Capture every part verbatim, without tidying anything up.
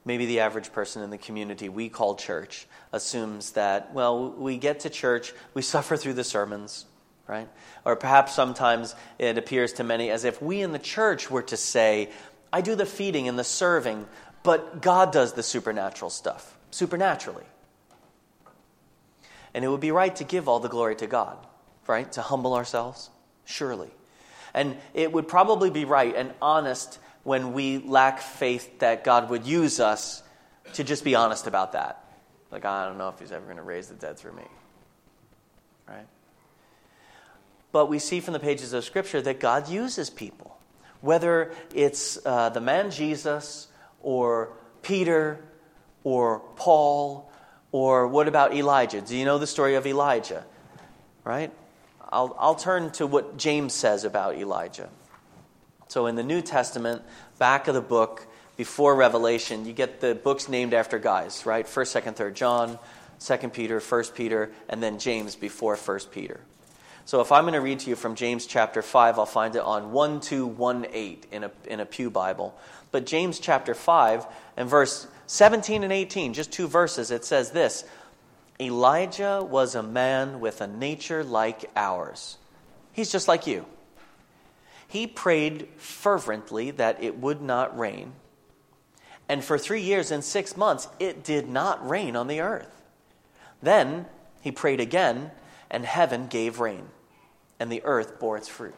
maybe the average person in the community we call church assumes that, well, we get to church, we suffer through the sermons, right? Or perhaps sometimes it appears to many as if we in the church were to say, I do the feeding and the serving, but God does the supernatural stuff, supernaturally. And it would be right to give all the glory to God, right? To humble ourselves, surely. And it would probably be right and honest when we lack faith that God would use us to just be honest about that. Like, I don't know if he's ever going to raise the dead through me, right? But we see from the pages of Scripture that God uses people. Whether it's uh, the man Jesus, or Peter, or Paul, or what about Elijah? Do you know the story of Elijah? Right? I'll, I'll turn to what James says about Elijah. So in the New Testament, back of the book, before Revelation, you get the books named after guys, right? First, Second, Third John, Second Peter, First Peter, and then James before First Peter. So if I'm going to read to you from James chapter five, I'll find it on one two one eight in a, in a Pew Bible. But James chapter five and verse seventeen and eighteen, just two verses, it says this: Elijah was a man with a nature like ours. He's just like you. He prayed fervently that it would not rain. And for three years and six months, it did not rain on the earth. Then he prayed again, and heaven gave rain, and the earth bore its fruit.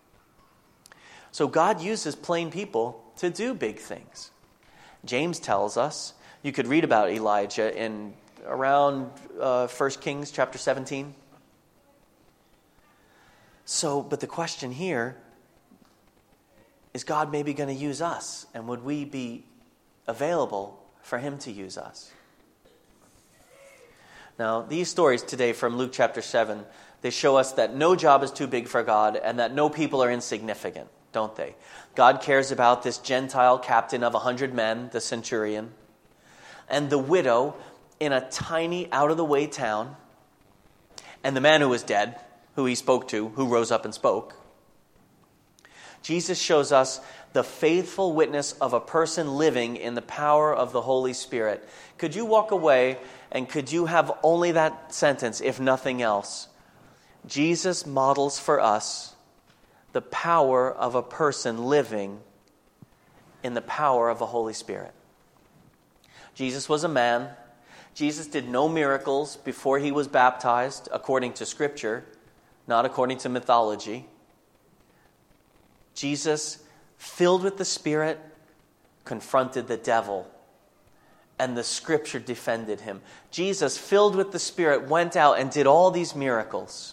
So God uses plain people to do big things. James tells us, you could read about Elijah in around uh, First Kings chapter seventeen. So, but the question here, is God maybe going to use us? And would we be available for him to use us? Now, these stories today from Luke chapter seven, they show us that no job is too big for God and that no people are insignificant, don't they? God cares about this Gentile captain of a hundred men, the centurion, and the widow in a tiny, out-of-the-way town, and the man who was dead, who he spoke to, who rose up and spoke. Jesus shows us the faithful witness of a person living in the power of the Holy Spirit. Could you walk away and could you have only that sentence, if nothing else? Jesus models for us the power of a person living in the power of the Holy Spirit. Jesus was a man. Jesus did no miracles before he was baptized, according to Scripture, not according to mythology. Jesus, filled with the Spirit, confronted the devil, and the Scripture defended him. Jesus, filled with the Spirit, went out and did all these miracles.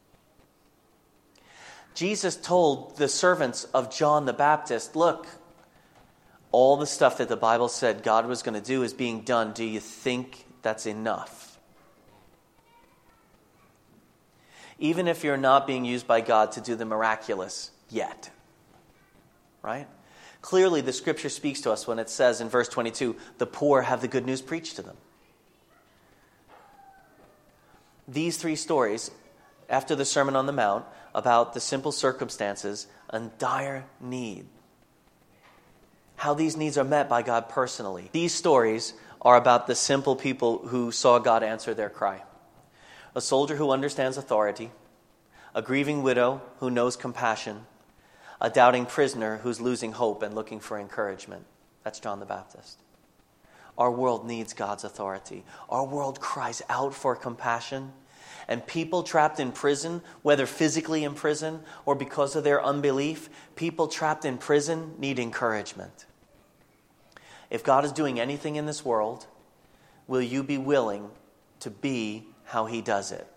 Jesus told the servants of John the Baptist, look, all the stuff that the Bible said God was going to do is being done. Do you think that's enough? Even if you're not being used by God to do the miraculous yet. Right? Clearly, the Scripture speaks to us when it says in verse twenty-two, the poor have the good news preached to them. These three stories, after the Sermon on the Mount, about the simple circumstances and dire need. How these needs are met by God personally. These stories are about the simple people who saw God answer their cry. A soldier who understands authority, a grieving widow who knows compassion, a doubting prisoner who's losing hope and looking for encouragement. That's John the Baptist. Our world needs God's authority. Our world cries out for compassion. And people trapped in prison, whether physically in prison or because of their unbelief, people trapped in prison need encouragement. If God is doing anything in this world, will you be willing to be how he does it?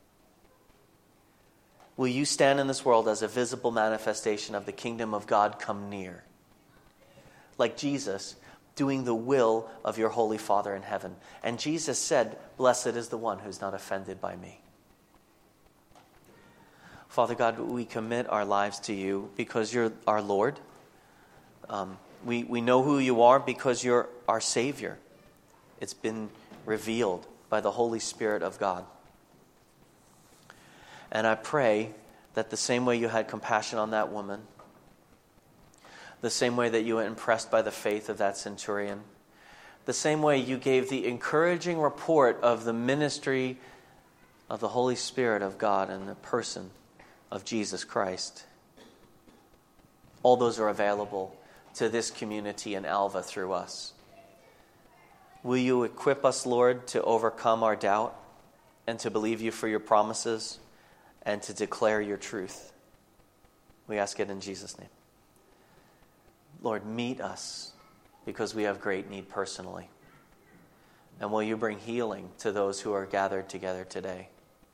Will you stand in this world as a visible manifestation of the kingdom of God come near? Like Jesus, doing the will of your holy Father in heaven. And Jesus said, blessed is the one who's not offended by me. Father God, we commit our lives to you because you're our Lord. Um, we, we know who you are because you're our Savior. It's been revealed by the Holy Spirit of God. And I pray that the same way you had compassion on that woman, the same way that you were impressed by the faith of that centurion, the same way you gave the encouraging report of the ministry of the Holy Spirit of God and the person of Jesus Christ. All those are available to this community in Alva through us. Will you equip us, Lord, to overcome our doubt and to believe you for your promises and to declare your truth? We ask it in Jesus' name. Lord, meet us because we have great need personally. And will you bring healing to those who are gathered together today?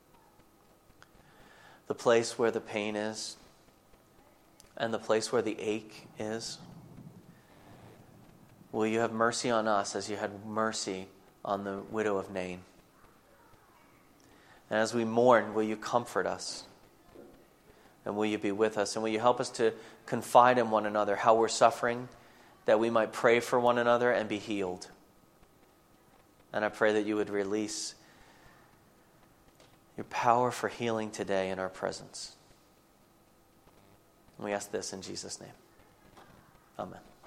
The place where the pain is and the place where the ache is, will you have mercy on us as you had mercy on the widow of Nain? And as we mourn, will you comfort us? And will you be with us? And will you help us to confide in one another how we're suffering, that we might pray for one another and be healed? And I pray that you would release your power for healing today in our presence. And we ask this in Jesus' name. Amen.